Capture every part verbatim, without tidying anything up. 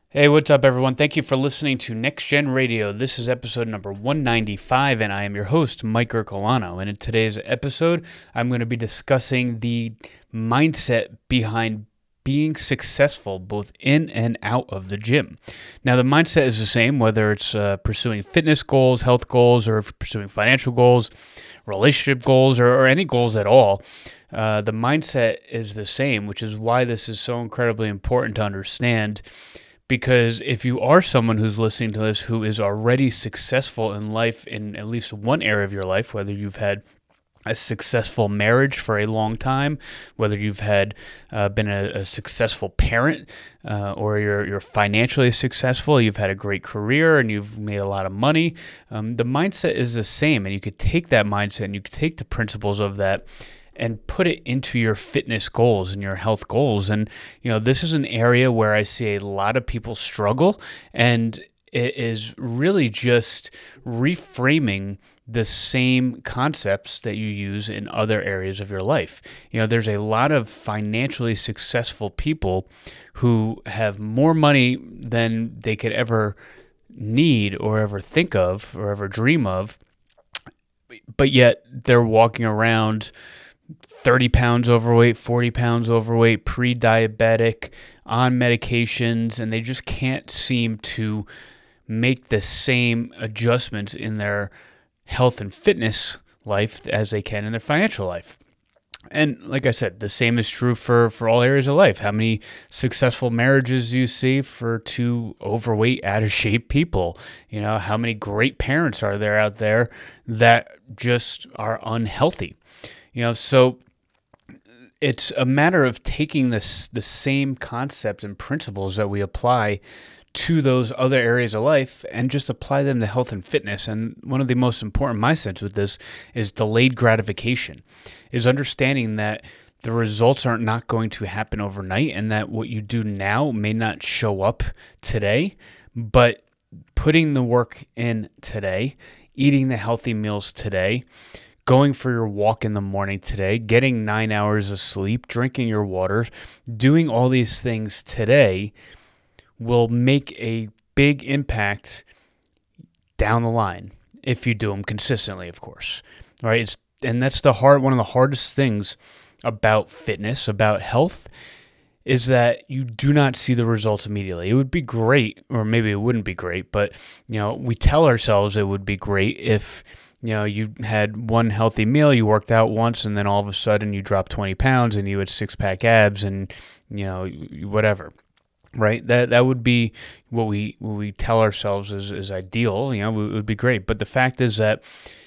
Hey, what's up, everyone? Thank you for listening to Next Gen Radio. This is episode number one ninety-five, and I am your host, Mike Ercolano. And in today's episode, I'm going to be discussing the mindset behind being successful both in and out of the gym. Now, the mindset is the same, whether it's uh, pursuing fitness goals, health goals, or pursuing financial goals, relationship goals, or, or any goals at all. Uh, the mindset is the same, which is why this is so incredibly important to understand. Because if you are someone who's listening to this who is already successful in life in at least one area of your life, whether you've had a successful marriage for a long time, whether you've had uh, been a, a successful parent, uh, or you're you're financially successful, you've had a great career, and you've made a lot of money, um, the mindset is the same, and you could take that mindset and you could take the principles of that and put it into your fitness goals and your health goals. And, you know, this is an area where I see a lot of people struggle, and it is really just reframing the same concepts that you use in other areas of your life. You know, there's a lot of financially successful people who have more money than they could ever need or ever think of or ever dream of, but yet they're walking around thirty pounds overweight, forty pounds overweight, pre-diabetic, on medications, and they just can't seem to make the same adjustments in their health and fitness life as they can in their financial life. And like I said, the same is true for, for all areas of life. How many successful marriages do you see for two overweight, out of shape people? You know, how many great parents are there out there that just are unhealthy? You know, so it's a matter of taking this the same concepts and principles that we apply to those other areas of life and just apply them to health and fitness. And one of the most important mindsets with this is delayed gratification, is understanding that the results are not going to happen overnight, and that what you do now may not show up today, but putting the work in today, eating the healthy meals today, going for your walk in the morning today, getting nine hours of sleep, drinking your water, doing all these things today will make a big impact down the line if you do them consistently, of course. All right? It's, and that's the hard one of the hardest things about fitness, about health, is that you do not see the results immediately. It would be great, or maybe it wouldn't be great, but you know, we tell ourselves it would be great if you know, you had one healthy meal, you worked out once, and then all of a sudden you dropped twenty pounds and you had six-pack abs and, you know, whatever, right? That that would be what we what we tell ourselves is, is ideal, you know, it would be great. But the fact is that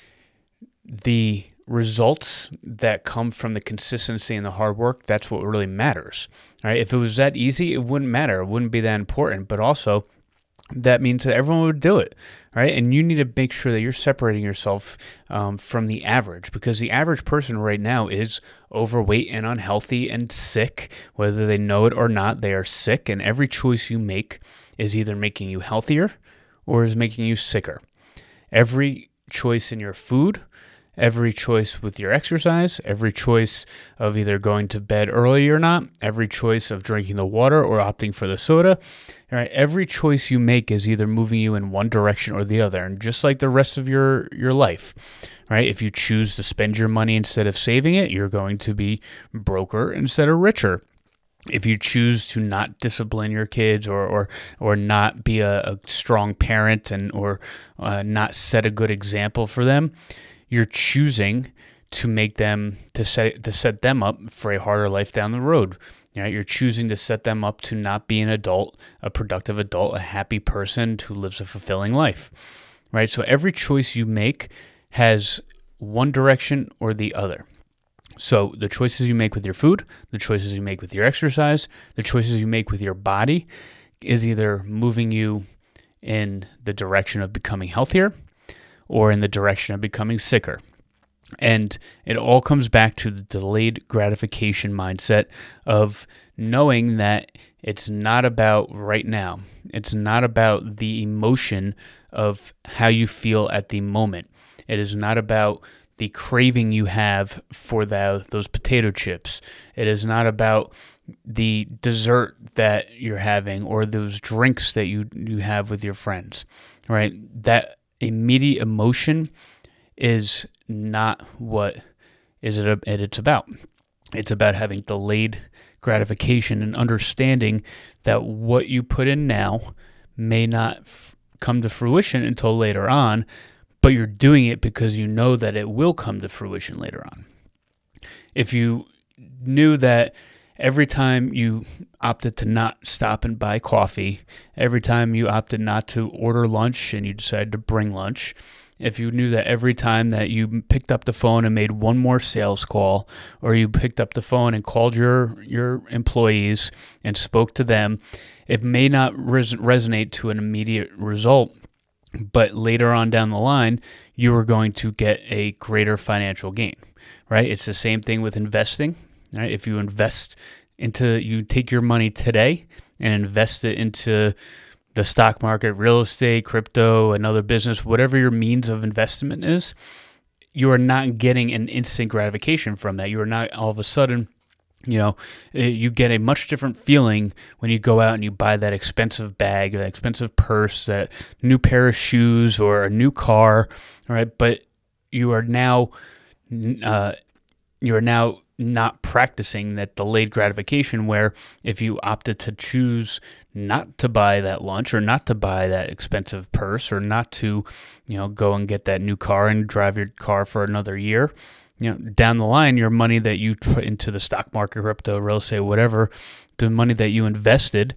the results that come from the consistency and the hard work, that's what really matters, right? If it was that easy, it wouldn't matter. It wouldn't be that important. But also, that means that everyone would do it, right? And you need to make sure that you're separating yourself um, from the average, because the average person right now is overweight and unhealthy and sick. Whether they know it or not, they are sick, and every choice you make is either making you healthier or is making you sicker. Every choice in your food, every choice with your exercise, every choice of either going to bed early or not, every choice of drinking the water or opting for the soda, all right, every choice you make is either moving you in one direction or the other. And just like the rest of your, your life, right? If you choose to spend your money instead of saving it, you're going to be broker instead of richer. If you choose to not discipline your kids, or or or not be a, a strong parent, and or uh, not set a good example for them, you're choosing to make them to set to set them up for a harder life down the road. Right? You're choosing to set them up to not be an adult, a productive adult, a happy person who lives a fulfilling life. Right? So every choice you make has one direction or the other. So the choices you make with your food, the choices you make with your exercise, the choices you make with your body is either moving you in the direction of becoming healthier or in the direction of becoming sicker. And it all comes back to the delayed gratification mindset of knowing that it's not about right now. It's not about the emotion of how you feel at the moment. It is not about the craving you have for the, those potato chips. It is not about the dessert that you're having or those drinks that you, you have with your friends, right? That immediate emotion is not what is it it's about. It's about having delayed gratification and understanding that what you put in now may not f- come to fruition until later on, but you're doing it because you know that it will come to fruition later on. If you knew that every time you opted to not stop and buy coffee, every time you opted not to order lunch and you decided to bring lunch, if you knew that every time that you picked up the phone and made one more sales call, or you picked up the phone and called your, your employees and spoke to them, it may not res- resonate to an immediate result, but later on down the line, you are going to get a greater financial gain, right? It's the same thing with investing. Right? If you invest into, you take your money today and invest it into the stock market, real estate, crypto, another business, whatever your means of investment is, you are not getting an instant gratification from that. You are not all of a sudden, you know, you get a much different feeling when you go out and you buy that expensive bag, that expensive purse, that new pair of shoes, or a new car, right? But you are now, uh, you are now not practicing that delayed gratification, where if you opted to choose not to buy that lunch, or not to buy that expensive purse, or not to, you know, go and get that new car and drive your car for another year, you know, down the line, your money that you put into the stock market, crypto, real estate, whatever, the money that you invested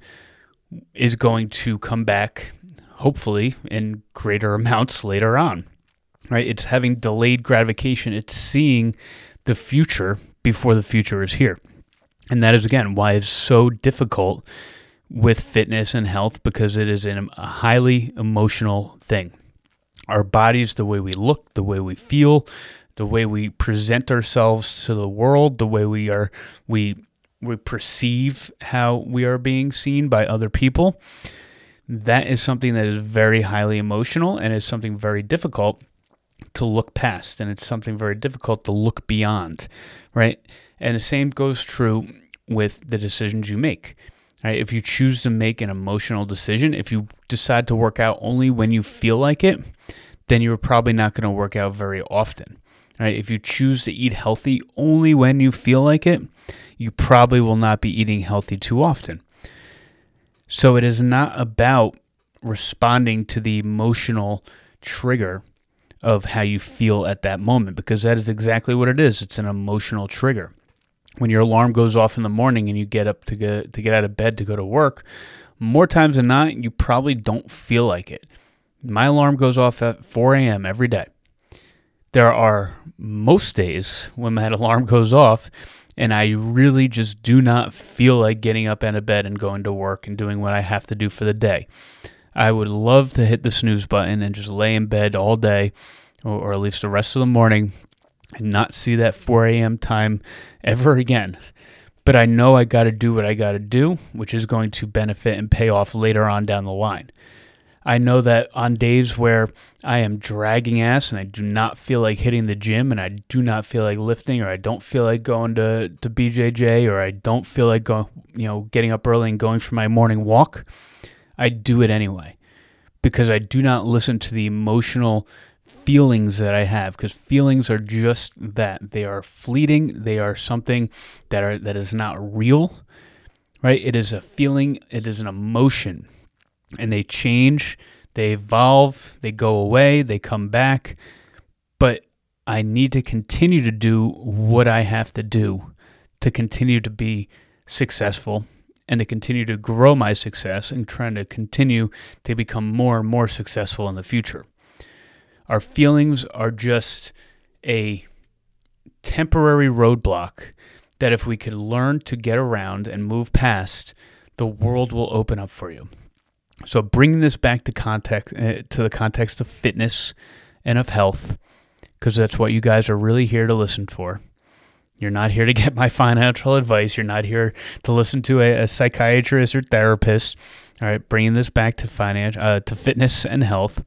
is going to come back, hopefully, in greater amounts later on, right? It's having delayed gratification. It's seeing the future before the future is here. And that is, again, why it's so difficult with fitness and health, because it is a highly emotional thing. Our bodies, the way we look, the way we feel, the way we present ourselves to the world, the way we are, we we perceive how we are being seen by other people, that is something that is very highly emotional, and is something very difficult to look past, and it's something very difficult to look beyond, right? And the same goes true with the decisions you make. Right? If you choose to make an emotional decision, if you decide to work out only when you feel like it, then you're probably not going to work out very often. Right? If you choose to eat healthy only when you feel like it, you probably will not be eating healthy too often. So it is not about responding to the emotional trigger of how you feel at that moment, because that is exactly what it is. It's an emotional trigger. When your alarm goes off in the morning and you get up to get to get out of bed to go to work, more times than not, you probably don't feel like it. My alarm goes off at four a.m. every day. There are most days when my alarm goes off and I really just do not feel like getting up out of bed and going to work and doing what I have to do for the day. I would love to hit the snooze button and just lay in bed all day, or, or at least the rest of the morning, and not see that four a.m. time ever again. But I know I got to do what I got to do, which is going to benefit and pay off later on down the line. I know that on days where I am dragging ass and I do not feel like hitting the gym, and I do not feel like lifting, or I don't feel like going to, to B J J, or I don't feel like going, you know, getting up early and going for my morning walk, I do it anyway, because I do not listen to the emotional feelings that I have, because feelings are just that. They are fleeting. They are something that are that is not real, right? It is a feeling. It is an emotion, and they change, they evolve, they go away, they come back. But I need to continue to do what I have to do to continue to be successful, and to continue to grow my success, and trying to continue to become more and more successful in the future. Our feelings are just a temporary roadblock that if we could learn to get around and move past, the world will open up for you. So bringing this back to context, uh, to the context of fitness and of health, because that's what you guys are really here to listen for. You're not here to get my financial advice. You're not here to listen to a, a psychiatrist or therapist. All right, bringing this back to finance, uh, to fitness and health.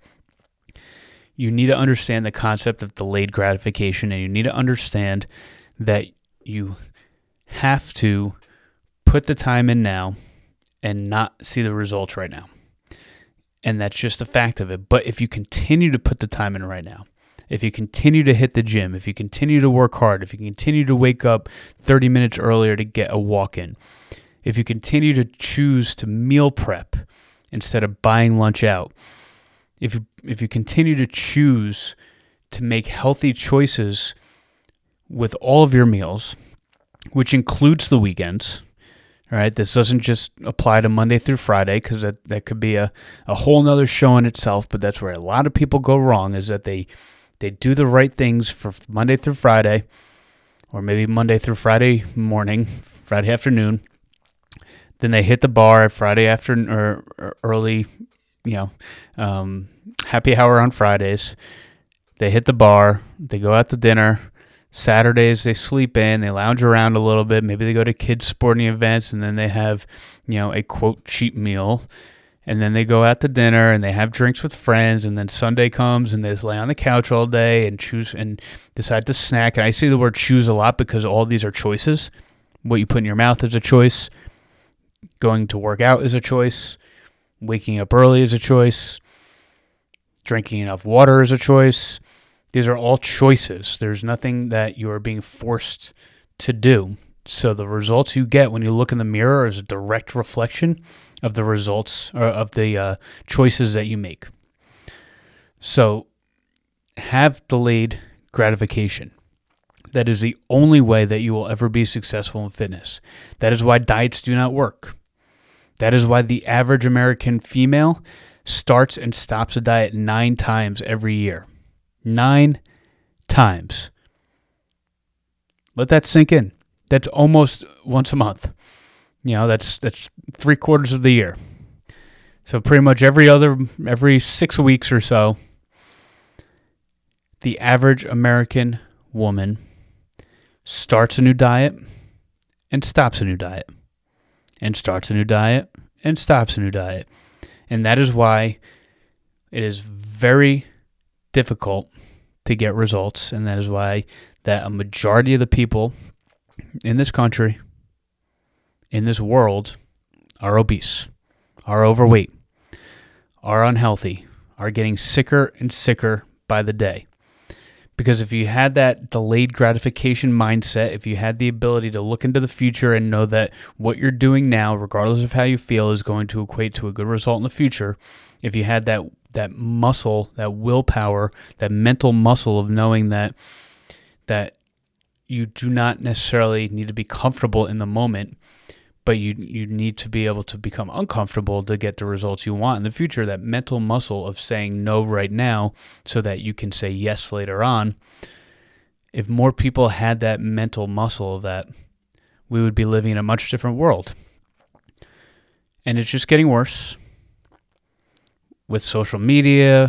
You need to understand the concept of delayed gratification, and you need to understand that you have to put the time in now and not see the results right now. And that's just a fact of it. But if you continue to put the time in right now, if you continue to hit the gym, if you continue to work hard, if you continue to wake up thirty minutes earlier to get a walk in, if you continue to choose to meal prep instead of buying lunch out, if you, if you continue to choose to make healthy choices with all of your meals, which includes the weekends, all right, this doesn't just apply to Monday through Friday, because that, that could be a, a whole nother show in itself, but that's where a lot of people go wrong, is that they They do the right things for Monday through Friday, or maybe Monday through Friday morning, Friday afternoon. Then they hit the bar Friday afternoon or, or early, you know, um, happy hour on Fridays. They hit the bar. They go out to dinner. Saturdays they sleep in. They lounge around a little bit. Maybe they go to kids' sporting events, and then they have, you know, a quote cheap meal. And then they go out to dinner and they have drinks with friends, and then Sunday comes and they just lay on the couch all day and choose and decide to snack. And I say the word choose a lot because all these are choices. What you put in your mouth is a choice. Going to work out is a choice. Waking up early is a choice. Drinking enough water is a choice. These are all choices. There's nothing that you are being forced to do. So the results you get when you look in the mirror is a direct reflection of the results or of the uh, choices that you make. So have delayed gratification. That is the only way that you will ever be successful in fitness. That is why diets do not work. That is why the average American female starts and stops a diet nine times every year. Nine times. Let that sink in. That's almost once a month. You know, that's that's three quarters of the year. So pretty much every other, every six weeks or so, the average American woman starts a new diet and stops a new diet. And starts a new diet and stops a new diet. And that is why it is very difficult to get results. And that is why that a majority of the people in this country, in this world, are obese, are overweight, are unhealthy, are getting sicker and sicker by the day. Because if you had that delayed gratification mindset, if you had the ability to look into the future and know that what you're doing now, regardless of how you feel, is going to equate to a good result in the future, if you had that that muscle, that willpower, that mental muscle of knowing that that you do not necessarily need to be comfortable in the moment, but you you need to be able to become uncomfortable to get the results you want in the future, that mental muscle of saying no right now so that you can say yes later on. If more people had that mental muscle of that, we would be living in a much different world. And it's just getting worse with social media,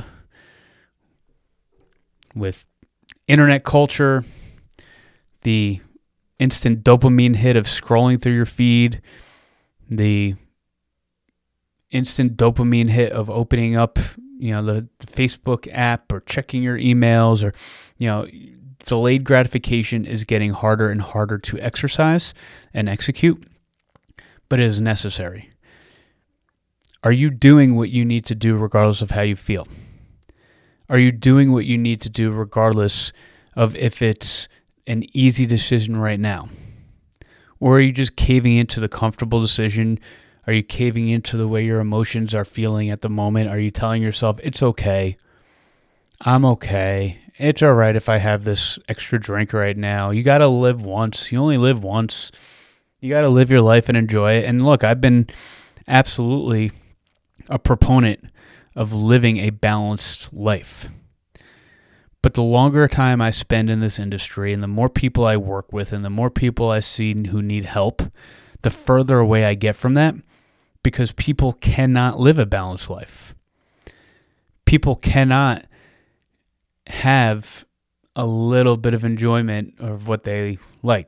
with internet culture, the instant dopamine hit of scrolling through your feed, the instant dopamine hit of opening up, you know, the, the Facebook app or checking your emails, or, you know, delayed gratification is getting harder and harder to exercise and execute, but it is necessary. Are you doing what you need to do regardless of how you feel? Are you doing what you need to do regardless of if it's an easy decision right now? Or are you just caving into the comfortable decision? Are you caving into the way your emotions are feeling at the moment? Are you telling yourself, it's okay, I'm okay, it's all right if I have this extra drink right now? You got to live once. You only live once. You got to live your life and enjoy it. And look, I've been absolutely a proponent of living a balanced life. But the longer time I spend in this industry and the more people I work with and the more people I see who need help, the further away I get from that, because people cannot live a balanced life. People cannot have a little bit of enjoyment of what they like.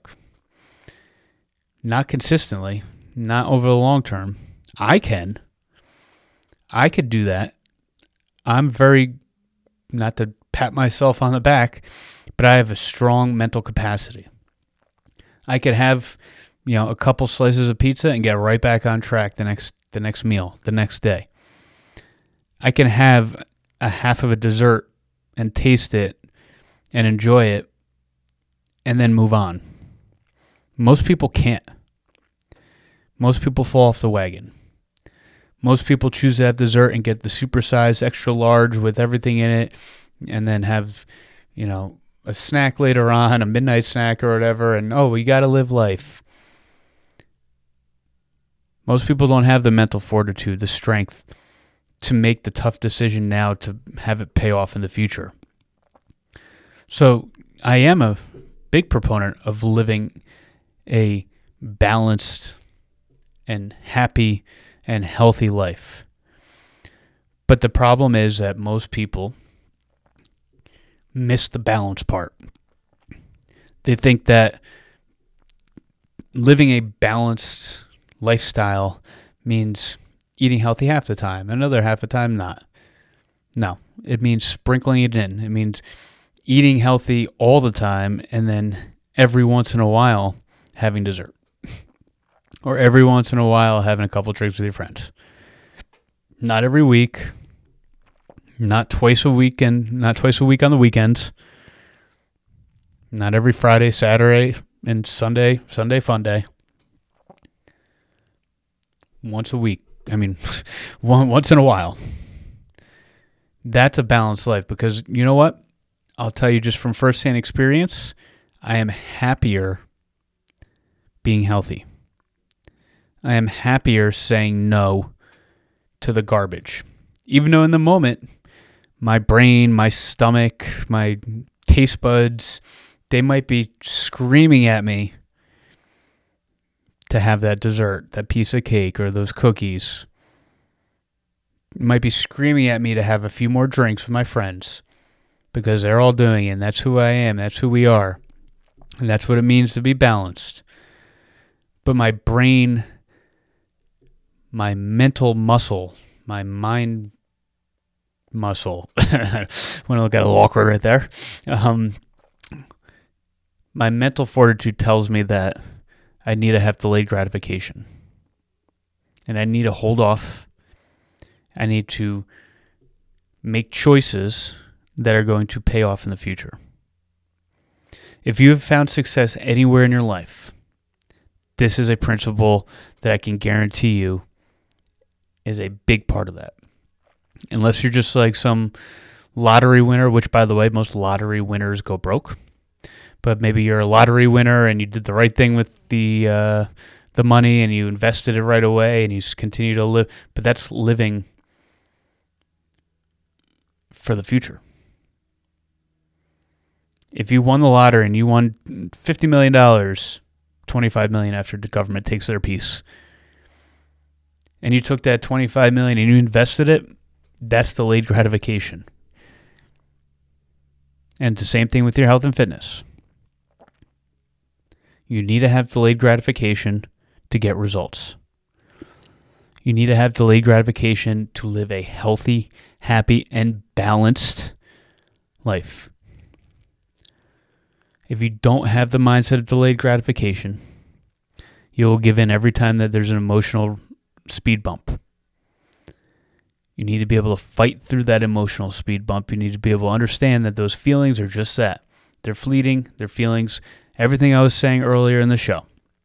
Not consistently, not over the long term. I can. I could do that. I'm very, not to pat myself on the back, but I have a strong mental capacity. I could have, you know, a couple slices of pizza and get right back on track the next the next meal, the next day. I can have a half of a dessert and taste it and enjoy it and then move on. Most people can't. Most people fall off the wagon. Most people choose to have dessert and get the supersized extra large with everything in it and then have, you know, a snack later on, a midnight snack or whatever, and oh, we got to live life. Most people don't have the mental fortitude, the strength to make the tough decision now to have it pay off in the future. So I am a big proponent of living a balanced and happy and healthy life. But the problem is that most people miss the balance part. They think that living a balanced lifestyle means eating healthy half the time, another half the time not. No, it means sprinkling it in. It means eating healthy all the time and then every once in a while having dessert. Or every once in a while having a couple drinks with your friends. Not every week. Not twice a week and not twice a week on the weekends. Not every Friday, Saturday, and Sunday, Sunday fun day. Once a week. I mean, one, once in a while. That's a balanced life because you know what? I'll tell you just from firsthand experience, I am happier being healthy. I am happier saying no to the garbage. Even though in the moment, my brain, my stomach, my taste buds, they might be screaming at me to have that dessert, that piece of cake, or those cookies. It might be screaming at me to have a few more drinks with my friends because they're all doing it, and that's who I am, that's who we are, and that's what it means to be balanced. But my brain, my mental muscle, my mind muscle, when I look at a little awkward right there, um, my mental fortitude tells me that I need to have delayed gratification. And I need to hold off. I need to make choices that are going to pay off in the future. If you have found success anywhere in your life, this is a principle that I can guarantee you is a big part of that. Unless you're just like some lottery winner, which, by the way, most lottery winners go broke. But maybe you're a lottery winner and you did the right thing with the uh, the money and you invested it right away and you just continue to live. But that's living for the future. If you won the lottery and you won fifty million dollars, twenty-five million dollars after the government takes their piece, and you took that twenty-five million dollars and you invested it, that's delayed gratification. And it's the same thing with your health and fitness. You need to have delayed gratification to get results. You need to have delayed gratification to live a healthy, happy, and balanced life. If you don't have the mindset of delayed gratification, you'll give in every time that there's an emotional speed bump. You need to be able to fight through that emotional speed bump. You need to be able to understand that those feelings are just that. They're fleeting. They're feelings. Everything I was saying earlier in the show.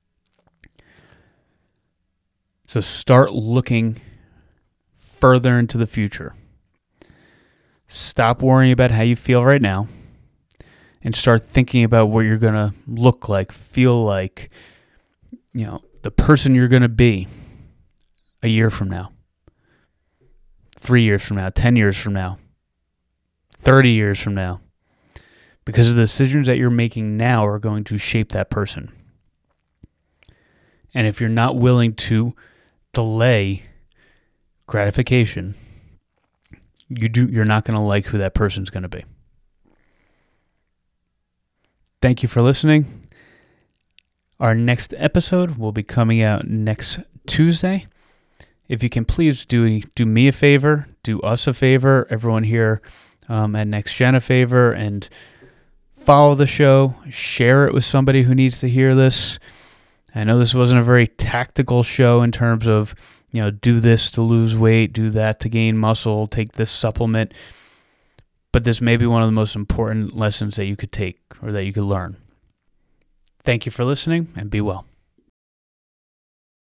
So start looking further into the future. Stop worrying about how you feel right now and start thinking about what you're going to look like, feel like, you know, the person you're going to be a year from now, three years from now, ten years from now, thirty years from now. Because the decisions that you're making now are going to shape that person. And if you're not willing to delay gratification, you do, you're not going to like who that person's going to be. Thank you for listening. Our next episode will be coming out next Tuesday. If you can please do do me a favor, do us a favor, everyone here um, at NextGen a favor, and follow the show, share it with somebody who needs to hear this. I know this wasn't a very tactical show in terms of, you know, do this to lose weight, do that to gain muscle, take this supplement, but this may be one of the most important lessons that you could take or that you could learn. Thank you for listening, and be well.